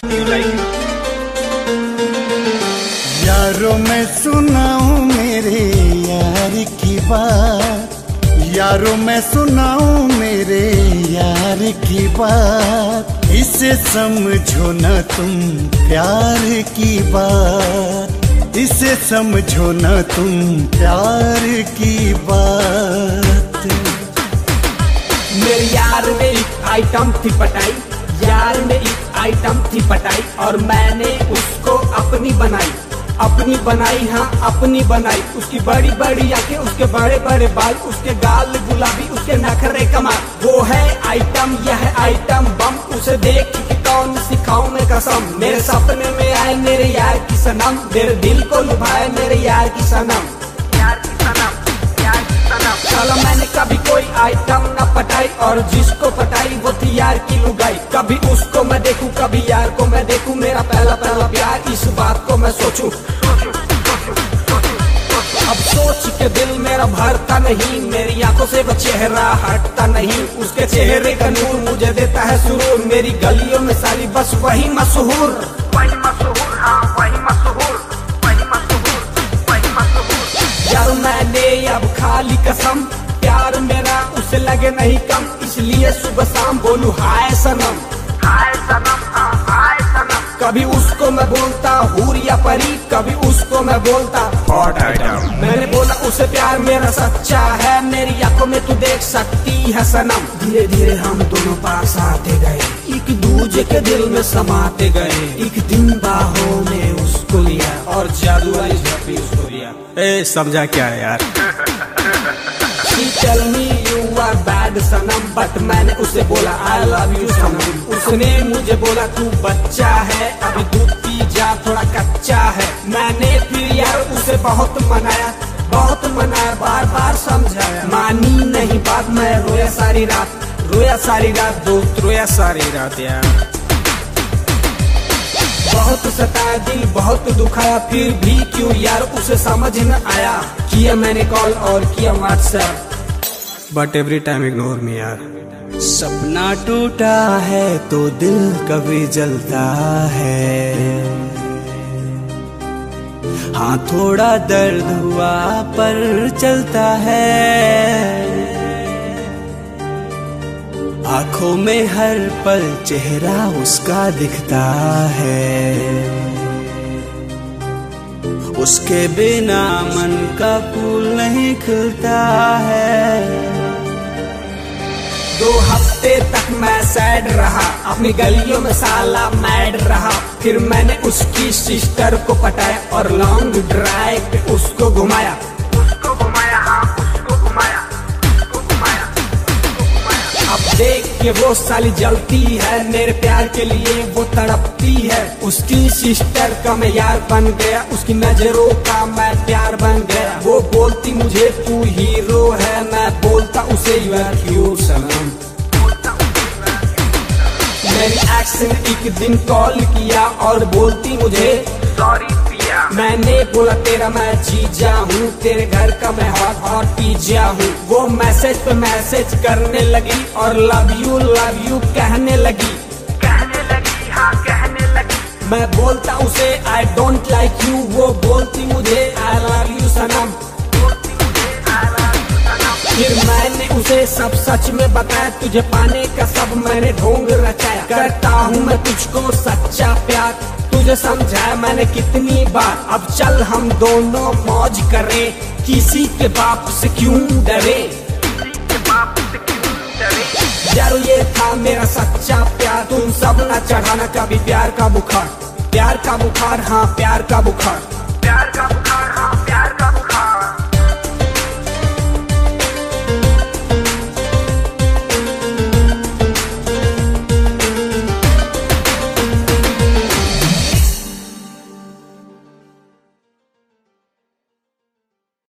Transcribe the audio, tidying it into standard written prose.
Do you like it? यारों मैं सुनाऊं मेरे यार की बात, यारों मैं सुनाऊं मेरे यार की बात, इसे समझो ना तुम प्यार की बात, इसे समझो ना तुम प्यार की बात। मेरे यार ने एक आइटम थी पटाई, यार ने एक आइटम थी पटाई, और मैंने उसको अपनी बनाई, अपनी बनाई, हाँ अपनी बनाई। उसकी बड़ी बड़ी आंखें, उसके बड़े बड़े बाल, उसके गाल गुलाबी, उसके नखरे कमाल। वो है आइटम, यह आइटम बम, उसे देख के कौन सिखाऊं मैं कसम। मेरे सपने में आए मेरे यार की सनम, मेरे दिल को लुभाए मेरे यार की सनम, यार की सनम, यार की सनम। चलो मैंने कभी कोई आइटम न पटाई, और जिसको पटाई वो थी यार की लुगाई। कभी उसको मैं देखूं, कभी यार को मैं देखूं, मेरा पहला पहला प्यार, इस बात को मैं सोचूं। अब सोच के दिल मेरा भरता नहीं, मेरी आंखों से वो चेहरा हटता नहीं। उसके चेहरे का नूर मुझे देता है सुरूर, मेरी गलियों में साली बस वही मशहूर, वही मशहूर, हाँ वही मशहूर, वही मशहूर, वही मशहूर। यार मैंने अब खाली कसम, प्यार मेरा उसे लगे नहीं कम, इसलिए सुबह शाम बोलूं हाय सनम, हाय सनम, हाँ हाय सनम। कभी उसको मैं बोलता हूर या परी, कभी उसको मैं बोलता हॉट आइटम। मैंने बोला उसे प्यार मेरा सच्चा है, मेरी आंखों में तू देख सकती है सनम। धीरे धीरे हम दोनों पास आते गए, एक दूजे के दिल में समाते गए। एक दिन बाहों में उसको लिया, और जादू वाली झप्पी उसको दिया। ए समझा क्या है यार? She tell me you are bad सनम, बट मैंने उसे बोला I love you सनम। उसने मुझे बोला तू बच्चा है, अभी दूध पी जा थोड़ा कच्चा है। मैंने फिर यार उसे बहुत मनाया, बहुत मनाया, बार बार समझाया, मानी नहीं बात। मैं रोया सारी रात, रोया सारी रात, दोस्त रोया सारी रात यार। बहुत सताया दिल, बहुत दुखाया, फिर भी क्यों यार उसे समझ न आया। किया मैंने कॉल और किया WhatsApp, but every time ignore me यार। सपना टूटा है तो दिल कभी जलता है, हाँ थोड़ा दर्द हुआ पर चलता है। आंखों में हर पल चेहरा उसका दिखता है, उसके बिना मन का फूल नहीं खिलता है। 2 हफ्ते तक मैं सैड रहा, अपनी गलियों में साला मैड रहा। फिर मैंने उसकी सिस्टर को पटाया, और लॉन्ग ड्राइव पे उसको घुमाया, उसको घुमाया, हाँ उसको घुमाया, उसको घुमाया, उसको घुमाया। अब देख के वो साली जलती है, मेरे प्यार के लिए वो तड़पती है। उसकी सिस्टर का मैं यार बन गया, उसकी नजरों का मैं प्यार बन गया। वो बोलती मुझे तू हीरो है, मैं बोलता उसे यू आर क्यूट सनम। मेरी एक्स ने एक दिन कॉल किया और बोलती मुझे सॉरी पिया। मैंने बोला तेरा मैं जीजा हूँ, तेरे घर का मैं हॉट हॉट पिज्जा हूँ। वो मैसेज पे मैसेज करने लगी, और लव यू कहने लगी, कहने लगी, हाँ कहने लगी। मैं बोलता उसे आई डोंट लाइक यू, वो बोलती मुझे आई लव यू सनम। फिर मैंने उसे सब सच में बताया, तुझे पाने का सब मैंने ढोंग रचाया। करता हूँ मैं तुझको सच्चा प्यार, तुझे समझाया मैंने कितनी बार। अब चल हम दोनों मौज करें, किसी के बाप से क्यों डरे, किसी के बाप से क्यों डरे। यार ये था मेरा सच्चा प्यार, तुम सब ना चढ़ाना कभी प्यार का बुखार, प्यार का बुखार, हाँ प्यार का बुखार।